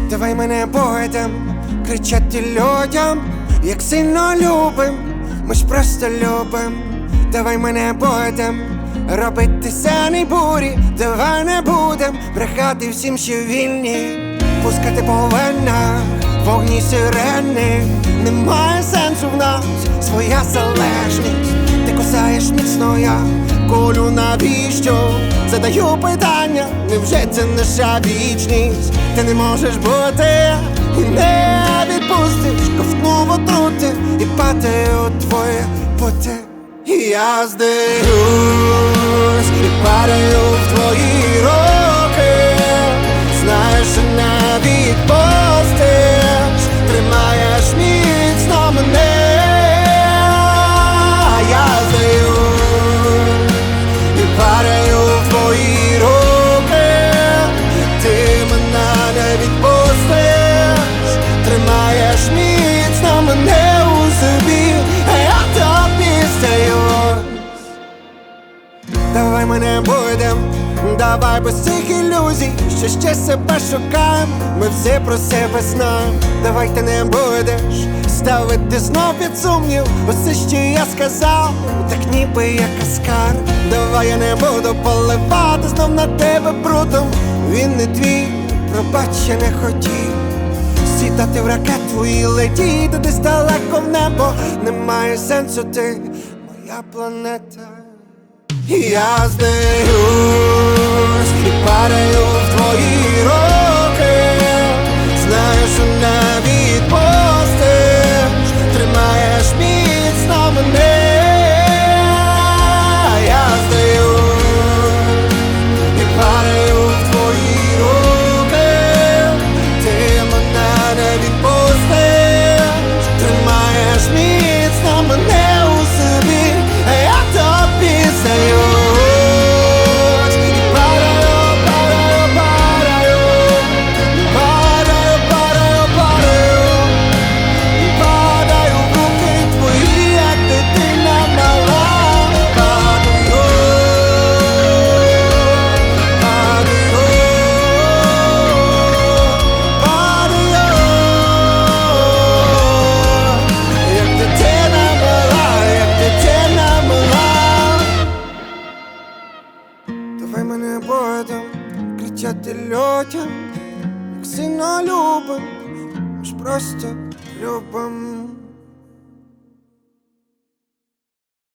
Давай мене будем кричати людям, як сильно любим, ми ж просто любим. Давай мене будем робити сяні бурі, давай не будем брехати всім, що вільні, пускати по венах вогні сирени. Немає сенсу в нас своя залежність. Ти кусаєш міцно, я колю навіщо? Задаю питання, невже це наша вічність? Ти не можеш бути і не відпустиш, ковтнув отрути і падаю у твоє пути. І я здаюсь і падаю в твої руки. Знаєш, що не відпустиш, тримаєш міцно мене. Я здаюсь і падаю в твої руки. Ти мене не відпустиш, тримаєш міцно мене у собі, а я тобі здаюсь. Давай мене будем, давай без цих ілюзій, що ще себе шукаєм, ми все про себе знаємо. Давай ти не будеш ставити знов під сумнів усе, що я сказав, так ніби я каскар. Давай я не буду поливати знов на тебе брудом. Він не твій, пробач, я не хотів сідати в ракету і летіти десь далеко в небо. Немає сенсу, ти моя планета. Я здаюсь і падаю в твої руки. Знаєш, що не відпустиш, тримаєш міцно мене. Я здаюсь і падаю в твої руки. Ти мене не відпустиш, тримаєш міцно мене у собі, а я тобі здаюсь. Давай мене будем кричати людям, як сильно любим, ми ж просто любим.